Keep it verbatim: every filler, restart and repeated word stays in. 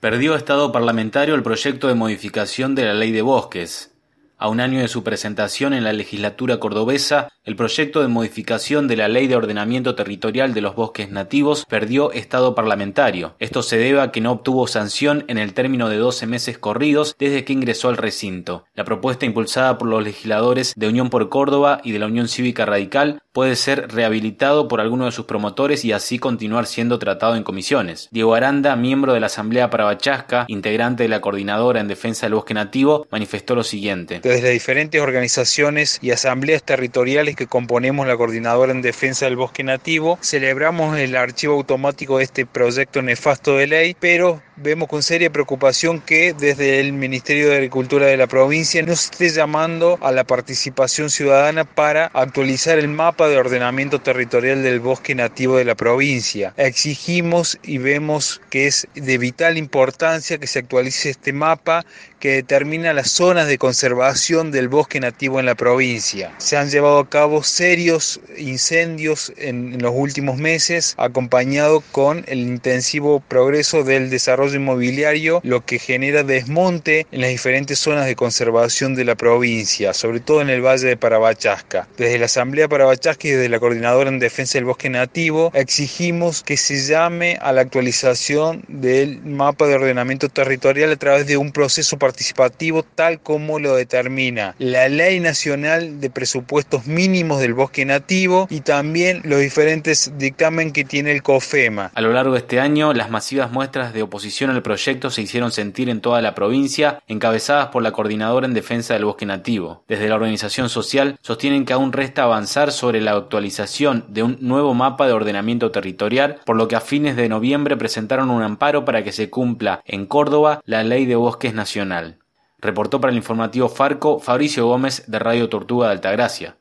Perdió estado parlamentario el proyecto de modificación de la Ley de Bosques. A un año de su presentación en la legislatura cordobesa, el proyecto de modificación de la Ley de Ordenamiento Territorial de los Bosques Nativos perdió estado parlamentario. Esto se debe a que no obtuvo sanción en el término de doce meses corridos desde que ingresó al recinto. La propuesta, impulsada por los legisladores de Unión por Córdoba y de la Unión Cívica Radical, puede ser rehabilitado por alguno de sus promotores y así continuar siendo tratado en comisiones. Diego Aranda, miembro de la Asamblea Parabachasca, integrante de la Coordinadora en Defensa del Bosque Nativo, manifestó lo siguiente. Desde las diferentes organizaciones y asambleas territoriales que componemos la Coordinadora en Defensa del Bosque Nativo, celebramos el archivo automático de este proyecto nefasto de ley, pero vemos con seria preocupación que desde el Ministerio de Agricultura de la provincia no se esté llamando a la participación ciudadana para actualizar el mapa de ordenamiento territorial del bosque nativo de la provincia. Exigimos y vemos que es de vital importancia que se actualice este mapa que determina las zonas de conservación del bosque nativo en la provincia. Se han llevado a cabo serios incendios en, en los últimos meses, acompañado con el intensivo progreso del desarrollo inmobiliario, lo que genera desmonte en las diferentes zonas de conservación de la provincia, sobre todo en el Valle de Parabachasca. Desde la Asamblea Parabachasca y desde la Coordinadora en Defensa del Bosque Nativo exigimos que se llame a la actualización del mapa de ordenamiento territorial a través de un proceso participativo tal como lo determina la Ley Nacional de Presupuestos Mínimos del Bosque Nativo y también los diferentes dictámenes que tiene el COFEMA. A lo largo de este año, las masivas muestras de oposición al proyecto se hicieron sentir en toda la provincia, encabezadas por la Coordinadora en Defensa del Bosque Nativo. Desde la organización social sostienen que aún resta avanzar sobre la actualización de un nuevo mapa de ordenamiento territorial, por lo que a fines de noviembre presentaron un amparo para que se cumpla en Córdoba la Ley de Bosques Nacional. Reportó para el informativo Farco Fabricio Gómez de Radio Tortuga de Altagracia.